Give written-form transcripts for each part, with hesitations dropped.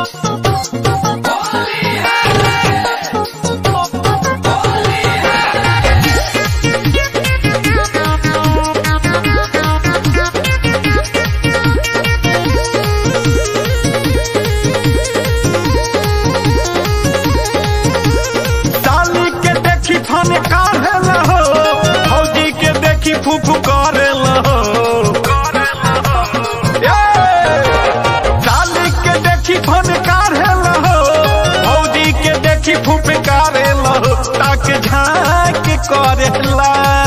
फूफू करेला साली के देखी फन कारेला भौजी के देखी फूफ कारेला ताके झाँक करेला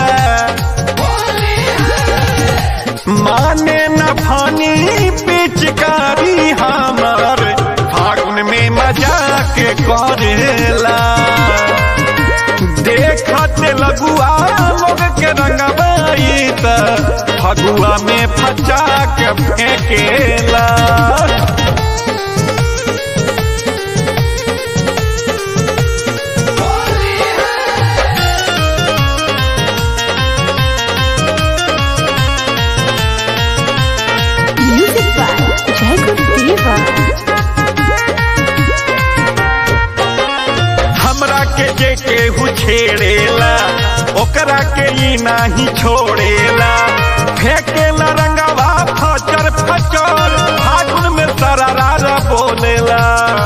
माने न फानी पिचकारी हमार फागुन में मजाक करेला देखत लगुआ लोग के रंगबाई त फगुआ में फचा के फेंकेला म्यूजिक बाय जयकुल देवा। हमरा के जे केहू छेड़ेला ओकरा के ई नाही छोड़ेला फेंकेला रंगवा फचर फचर फागुन में सरारा बोलेला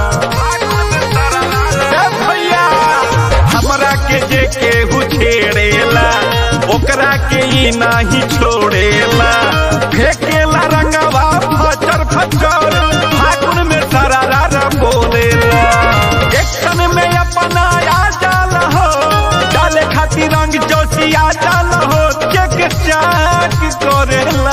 भैया हमरा के जे केहू छेड़ेला ओकरा के ई नाही छोड़ेला फेंकेला रंगवा फचर फचर फागुन में सरारा बोलेला एक्शन में अपना आ जाल हो डाले खातिर रंग जोशिया जाल हो चेक चाक करेला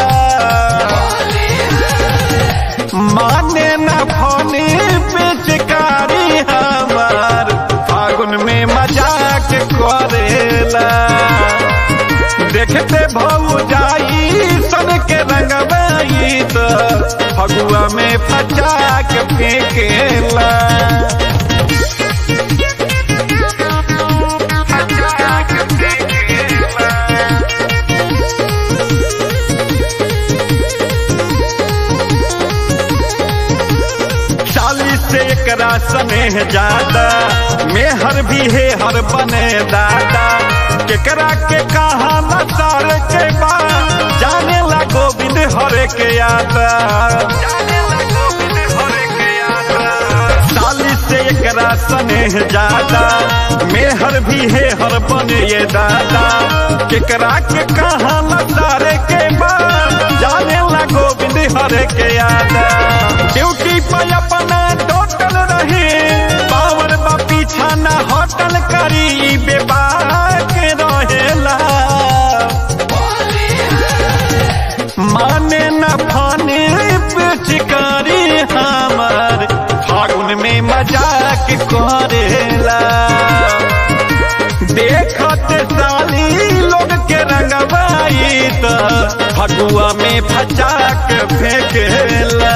माने न फोने बेचकारी हमार फागुन में मजाक करेला देखते भौ जाई सन के रंगबाई तो फगुआ में फचा के फेंकेला से एकरा स्नेह ज्यादा मेहर भी है हर बने दादा केकरा के कहा नसार के बा जाने ला गोविंद हरे के आता साली से एकरा स्नेह ज्यादा मेहर भी है हर बने ये दादा केकरा के कहा नसार के बा जाने ला गोविंद हरे के आता ड्यूटी पर अपना टोटल रहे पावर बा पीछा न होटल करी बेबाक रहेला माने न फाने पिचकारी हमार फागुन में मजाक करेला देखत साली लोग के रंगबाई त फगुआ में फचा के फेंकेला।